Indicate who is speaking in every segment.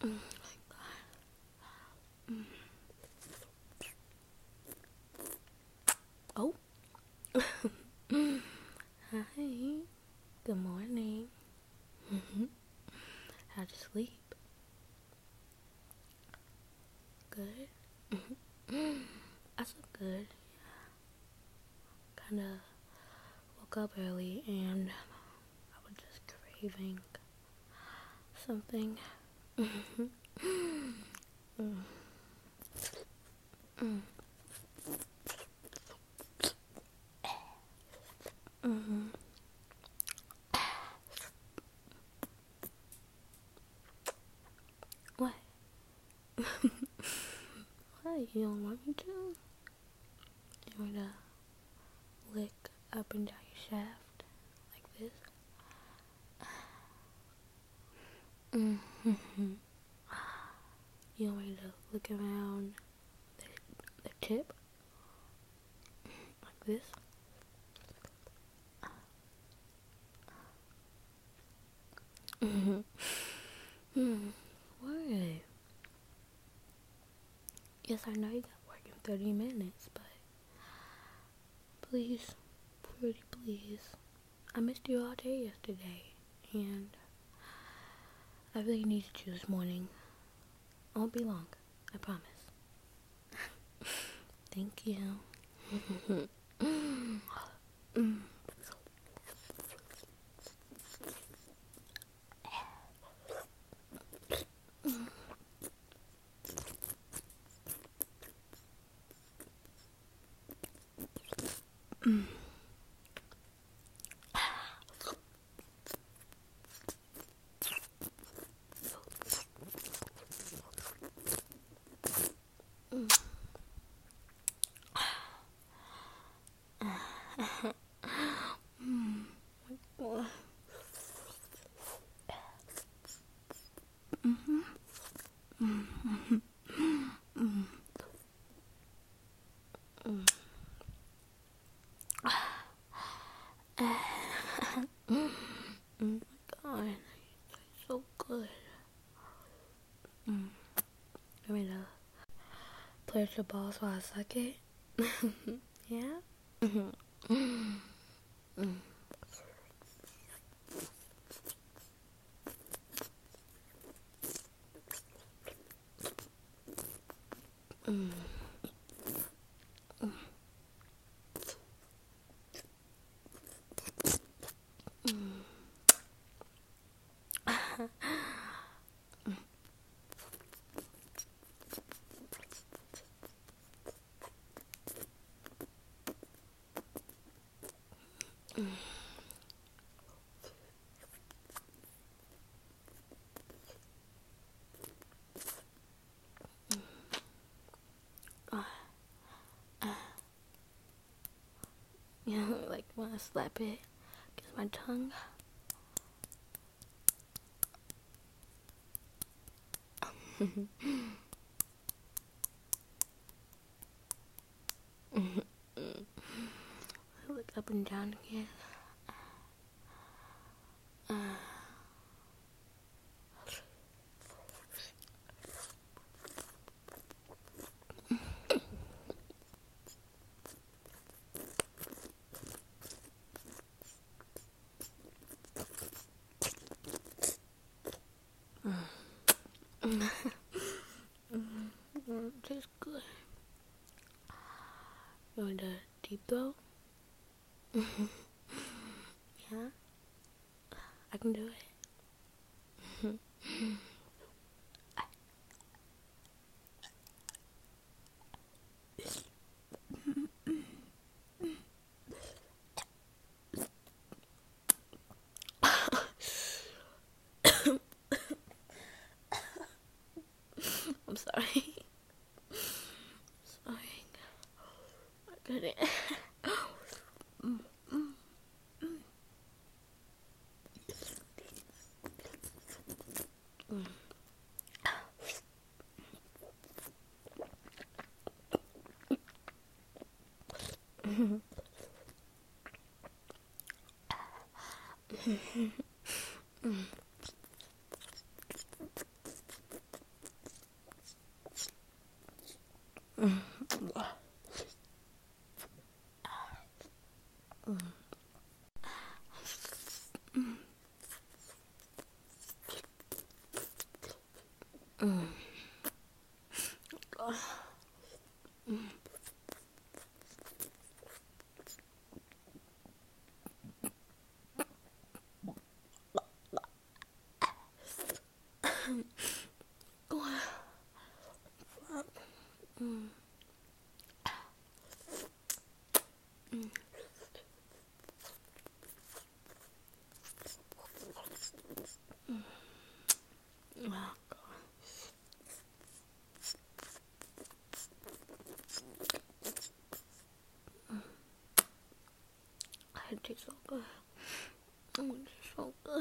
Speaker 1: Oh, hi. Good morning. How'd you sleep? Good. I slept good. Kinda woke up early and I was just craving something. What? What? You don't want me to? You want me to lick up and down your shaft like this? You want me to look around the tip like this? What? Yes, I know you got work in 30 minutes, but please, pretty please. I missed you all day yesterday, and I really needed you this morning. I won't be long, I promise. Thank you. Oh my god, it's so good. I mean, play with your balls while I suck it. Yeah? You know, like when I slap it against my tongue. I look up and down again. Tastes good. You want a deep throat? Yeah? I can do it. I'm sorry. Sorry. I couldn't. It tastes so good. Oh, it's so good.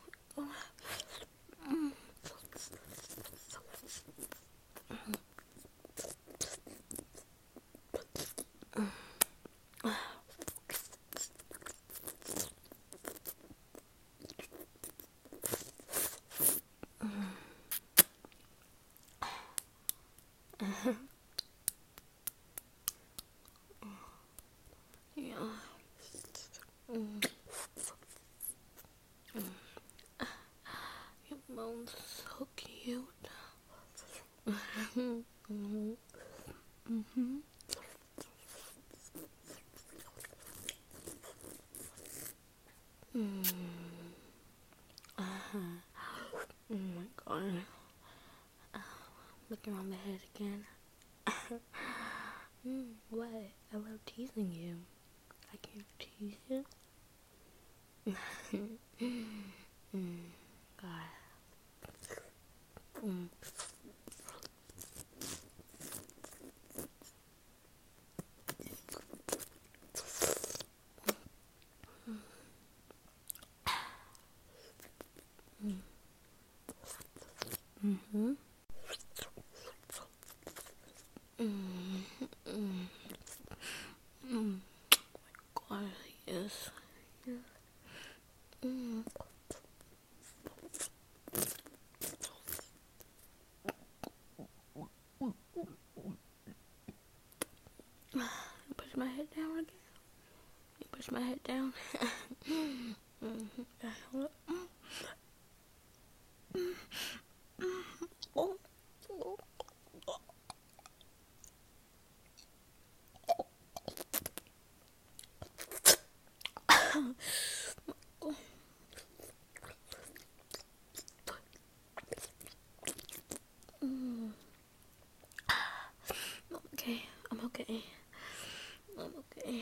Speaker 1: Yeah. Your mom's so cute. Oh my god. Looking around my head again. What? I love teasing you. I can't tease you. God. Mm-hmm. God, yes. Push my head down again. You push my head down. Okay, I'm okay. I'm okay.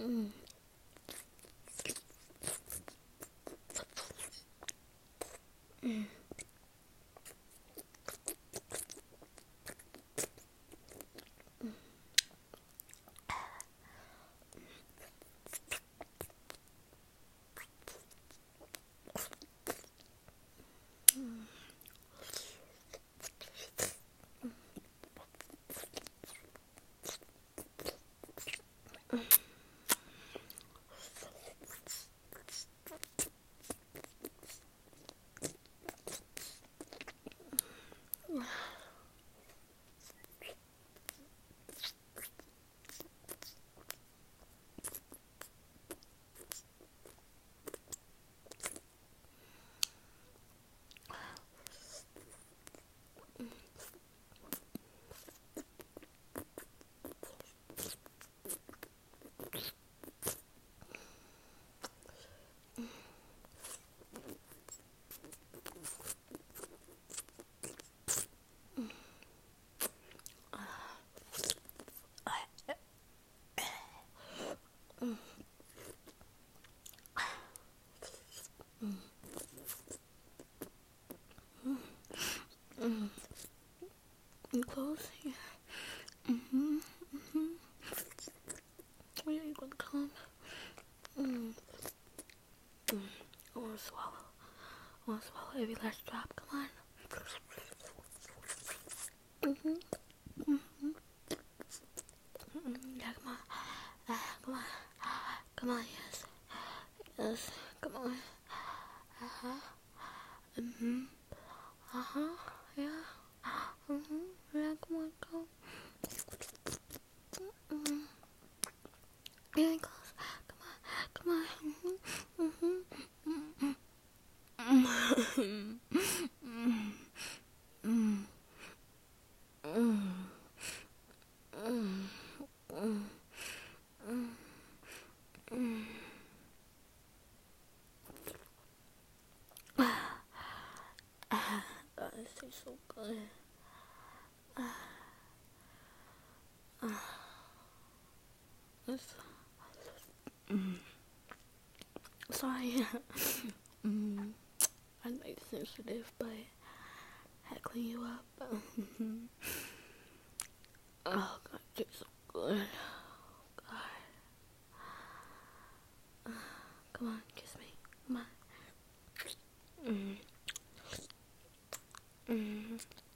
Speaker 1: You close? Yeah. Yeah, you gonna come? I wanna swallow. I wanna swallow every last drop. Come on. Yeah, come on. Come on. Come on, yes. Yes. Come on. Yeah. Yeah, come on, go. Yeah, close. Come on. Come on. God, this tastes so good. It's, sorry. I know it's sensitive, but I had to clean you up. Oh God, it tastes so good. God. Come on, kiss me. Come on.